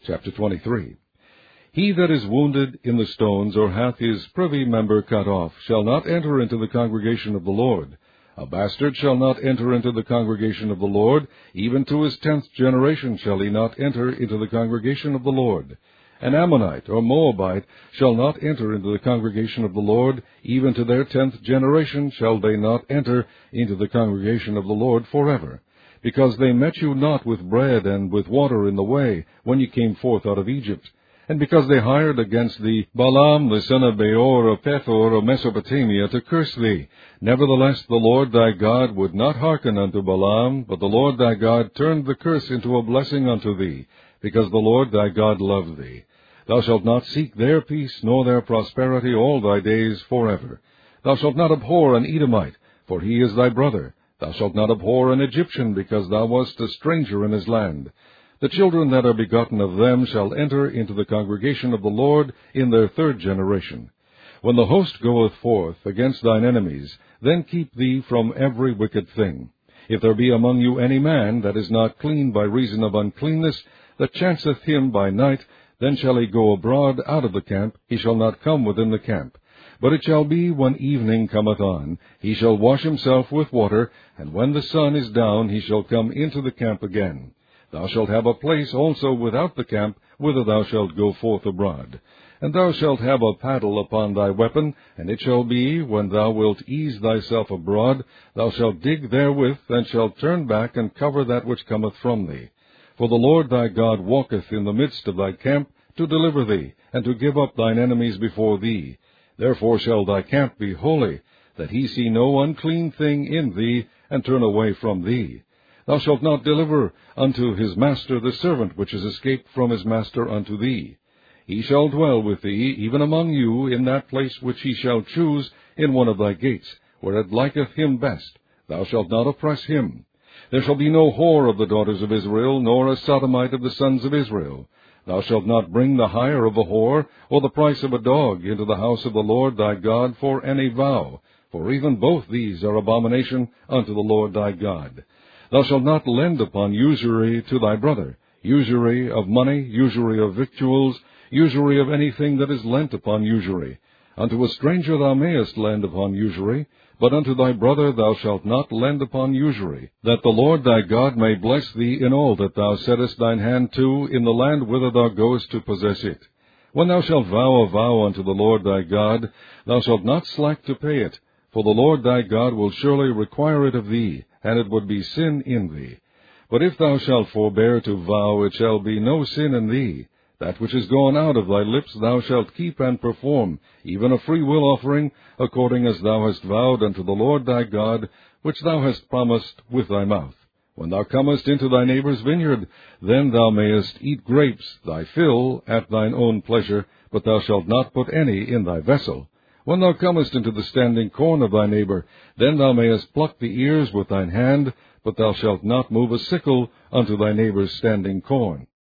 Chapter 23. He that is wounded in the stones, or hath his privy member cut off, shall not enter into the congregation of the Lord. A bastard shall not enter into the congregation of the Lord, even to his 10th generation shall he not enter into the congregation of the Lord. An Ammonite or Moabite shall not enter into the congregation of the Lord, even to their 10th generation shall they not enter into the congregation of the Lord forever. Because they met you not with bread and with water in the way, when ye came forth out of Egypt. And because they hired against thee Balaam the son of Beor of Pethor of Mesopotamia to curse thee. Nevertheless the Lord thy God would not hearken unto Balaam, but the Lord thy God turned the curse into a blessing unto thee, because the Lord thy God loved thee. Thou shalt not seek their peace nor their prosperity all thy days forever. Thou shalt not abhor an Edomite, for he is thy brother. Thou shalt not abhor an Egyptian, because thou wast a stranger in his land. The children that are begotten of them shall enter into the congregation of the Lord in their 3rd generation. When the host goeth forth against thine enemies, then keep thee from every wicked thing. If there be among you any man that is not clean by reason of uncleanness, that chanceth him by night, then shall he go abroad out of the camp, he shall not come within the camp. But it shall be, when evening cometh on, he shall wash himself with water, and when the sun is down, he shall come into the camp again. Thou shalt have a place also without the camp, whither thou shalt go forth abroad. And thou shalt have a paddle upon thy weapon, and it shall be, when thou wilt ease thyself abroad, thou shalt dig therewith, and shalt turn back and cover that which cometh from thee. For the Lord thy God walketh in the midst of thy camp, to deliver thee, and to give up thine enemies before thee. Therefore shall thy camp be holy, that he see no unclean thing in thee, and turn away from thee. Thou shalt not deliver unto his master the servant which is escaped from his master unto thee. He shall dwell with thee, even among you, in that place which he shall choose in one of thy gates, where it liketh him best. Thou shalt not oppress him. There shall be no whore of the daughters of Israel, nor a sodomite of the sons of Israel. Thou shalt not bring the hire of a whore, or the price of a dog, into the house of the Lord thy God for any vow, for even both these are abomination unto the Lord thy God. Thou shalt not lend upon usury to thy brother, usury of money, usury of victuals, usury of anything that is lent upon usury. Unto a stranger thou mayest lend upon usury, but unto thy brother thou shalt not lend upon usury, that the Lord thy God may bless thee in all that thou settest thine hand to in the land whither thou goest to possess it. When thou shalt vow a vow unto the Lord thy God, thou shalt not slack to pay it, for the Lord thy God will surely require it of thee, and it would be sin in thee. But if thou shalt forbear to vow, it shall be no sin in thee. That which is gone out of thy lips thou shalt keep and perform, even a freewill offering, according as thou hast vowed unto the Lord thy God, which thou hast promised with thy mouth. When thou comest into thy neighbour's vineyard, then thou mayest eat grapes, thy fill, at thine own pleasure, but thou shalt not put any in thy vessel. When thou comest into the standing corn of thy neighbour, then thou mayest pluck the ears with thine hand, but thou shalt not move a sickle unto thy neighbour's standing corn.